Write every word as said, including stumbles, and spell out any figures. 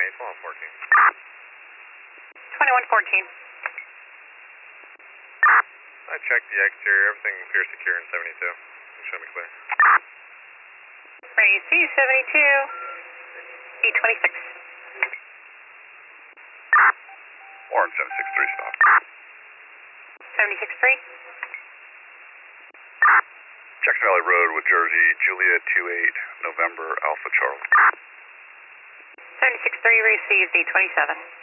twenty-one fourteen. twenty-one fourteen. I checked the exterior, everything appears secure in seventy-two. Show me clear. Raise C seventy-two, eight twenty-six. Warren seven six three, stop. seventy-six three. Jackson Valley Road with Jersey, Julia two eight, November, Alpha Charlie. seventy-six three received, eight twenty-seven.